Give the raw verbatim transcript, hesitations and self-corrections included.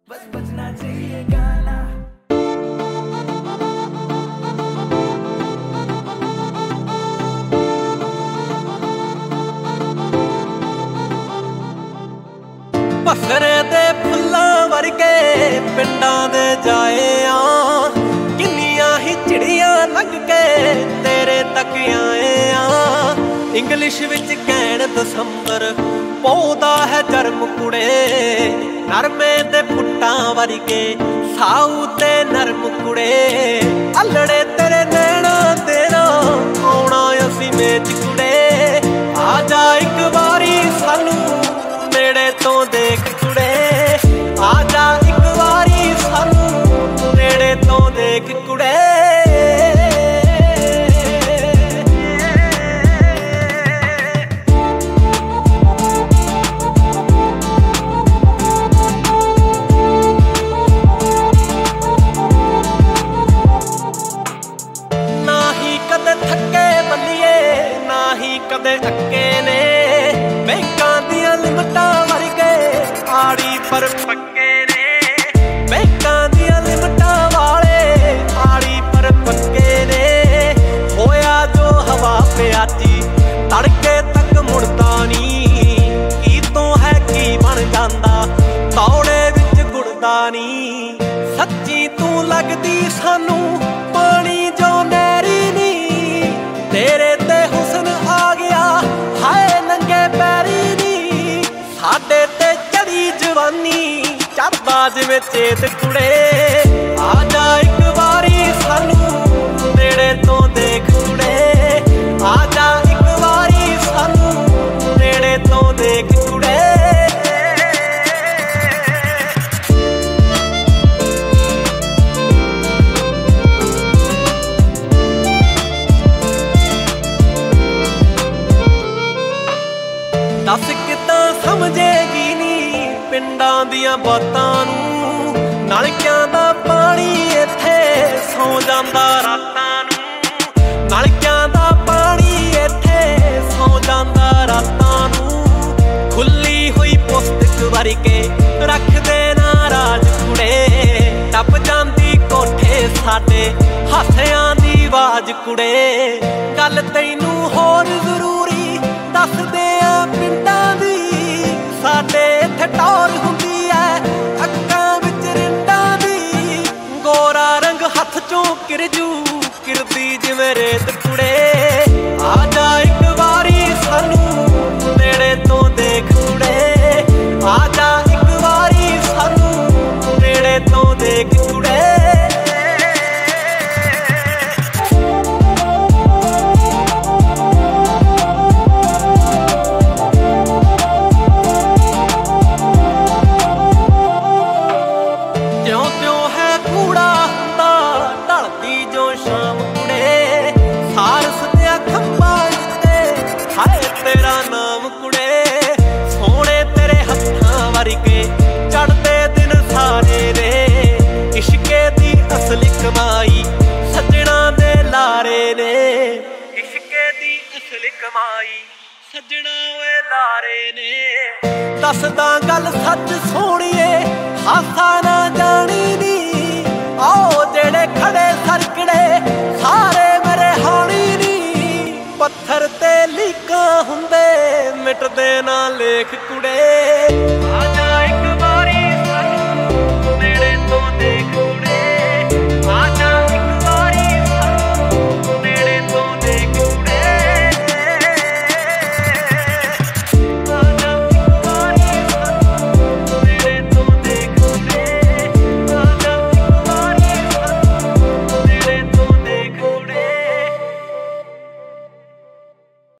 बस बजना चाहिए गाना। पसरे दे फुल्लां वर्गे पिंडां दे जाए आ, किन्नियां ही चिड़ियां लग के तेरे तक आए आ। इंग्लिश विच कहण दसंबर पौधा है जरम कुड़े, नरमे दे फुट्टां वर्गे साऊ ते नरम कुड़े। अलड़े तेरे नैना तेरा आउणा असीं मेच कुड़े, आ जा इक वारी सानू नेड़े तो देख कुड़े, आ जा इक वारी सानू नेड़े तो देख कुड़े। ना ही कदे थके बल्लिए ना ही कदे अक्के ने, बैंकां दियां लिमटां वर्गे आड़ी पर पक्के ने। बैंकां दियां लिमटां वाले आड़ी पर पक्के ने, होया जो हवा प्याची तड़के तक मुड़दा नी। की तो है की बन जांदा तौड़े विच गुड़दा नी। सच्ची तू लगदी सानू पानी जो नैरी नी, तेरे ते हुस्न आ गया हाय नंगे पैरी नी। साडे ते चढ़ी जवानी चढ़दा जिवें चेत कुड़े, आ जा इक वारी सानू नेड़े तो देख कुड़े, आ जा इक वारी सानू नेड़े तो देख कुड़े। दस किदां समझेगी नी पिंडां दियां बातां नूं, नलकियां दा पानी इत्थे सौ जांदा रातां नूं। नलकियां दा पानी इत्थे सौ जांदा रातां नूं। खुली हुई पुस्तक वर्गे रख दे नाराज कुड़े, टप जांदी कोठे साडे हासियां दी आवाज कुड़े। गल तैनू होर जरूरी दस दे आ पिंडां दी, साडे इत्थे टौर हुंदी ऐ अक्कां विच रिंडां दी। गोरा रंग हत्थ चों किरजू किरदी जिवें रेत कुड़े, आ जा इक वारी सानू नेड़े तो देख कुड़े, आ जा इक वारी सानू नेड़े तो देख कुड़े। चढ़दे दिन सारे रे इश्के दी असली कमाई सजना दे लारे ने। इश्के दी असली कमाई सजना वे लारे ने। दसदा गल सच सोहणिए हासा ना जानी नी, आओ जेड़े खड़े सरकड़े सारे मेरे हानी नी। पत्थर ते लीकां हुंदे मिटदे ना लेख कुड़े।